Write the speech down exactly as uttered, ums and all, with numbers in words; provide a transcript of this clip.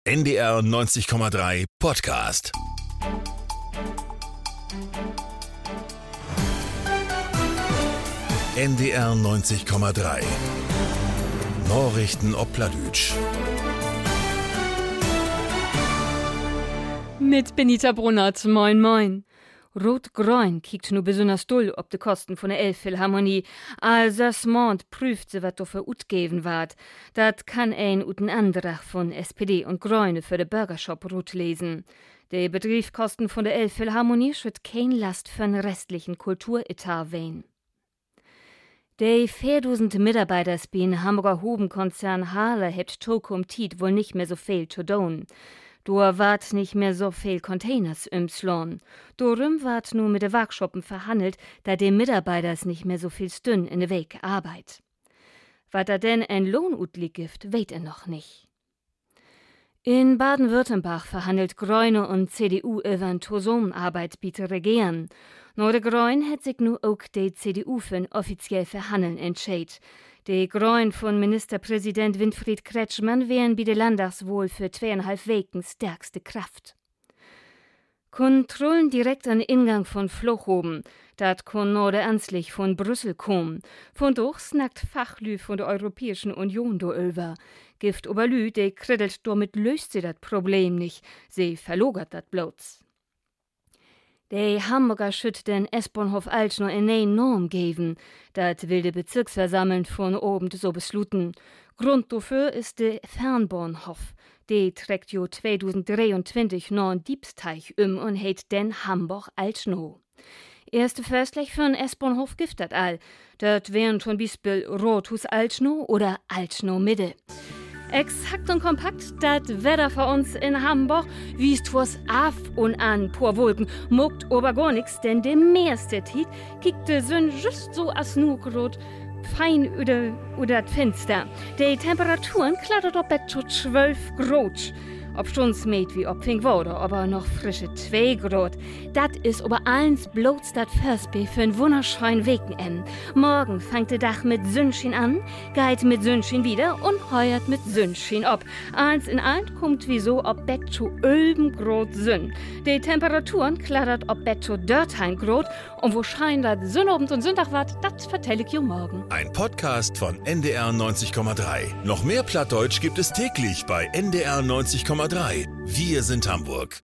N D R neunzig Komma drei Podcast. N D R neunzig Komma drei. Nachrichten ob Plattdeutsch. Mit Benita Brunnert, moin moin. Rot-Grün kiekt nu besonders doll ob de Kosten von der Elbphilharmonie. Als Mond prüft se, wat do für utgeven ward. Dat kann ein uten Andrach von S P D und Grüne für de Burgershop Rut lesen. De Betriebskosten von der Elbphilharmonie schütt kein Last für den restlichen Kulturetat wehen. De viertausend Mitarbeiters bin Hamburger Hubenkonzern Hahle hebt Tokum Tiet wohl nicht mehr so viel zu tun. Do ward nicht mehr so viel Containers im Slon. Dorum ward nu mit de Workshoppen verhandelt, da de Mitarbeiters nicht mehr so viel Stünn in de Weg Arbeit. Wat da denn ein Lohnutlig gibt, weht er noch nicht. In Baden-Württemberg verhandelt Grüne und C D U über ein Zusammenarbeit bitte regieren. Nur de Grüne hat sich nu auch de C D U für ein offiziell Verhandeln entscheid. De Grüne von Ministerpräsident Winfried Kretschmann wären bei de Landtagswahl für zweieinhalb Wochen stärkste Kraft. Kontrollen direkt an Ingang von Flochhoben, dat kon nur de Anslich von Brüssel kommen. Von doch snackt Fachlü von der Europäischen Union do über. Gift oberlü, de kriddelt damit löst sie dat Problem nicht, sie verlogert dat bloß. De Hamburger schütt den S-Bahnhof Altschner in neuen Norm geben. Dat will de Bezirksversammlung von oben so besluten. Grund dafür ist de Fernbahnhof. De trägt jo zweitausenddreiundzwanzig noch ein Diebsteich um und heit den Hamburg-Altschner. Erste Förstlich für den S-Bahnhof gibt dat all. Dat wären zum Beispiel Rothus Altschner oder Altschner Mitte. Exakt und kompakt, dat Wetter für uns in Hamburg, wiest was af und an pur Wolken, mogt aber gar nix, denn de meiste Tiet kickt de Sonne just so as nu grot fein über über das Fenster. Die Temperaturen klattert ob et zu zwölf Grad. Ob stunds meet wie ob fink wurde, aber noch frische zwei Grad. Dat is aber eins bloß dat Firstbe für ein wunderschönen Wochenende. Morgen fängt der Dach mit Sonnenschein an, geht mit Sonnenschein wieder und heuert mit Sonnenschein ab. Eins in eins kommt wieso ob Bett zu elf Grad Sonn. Die Temperaturen klattert ob Bett zu dreizehn Grad und wo scheint dat Sonnabend und Sonntag wat, dat vertell ich jo morgen. Ein Podcast von N D R neunzig Komma drei. Noch mehr Plattdeutsch gibt es täglich bei N D R neunzig Komma drei. Wir sind Hamburg.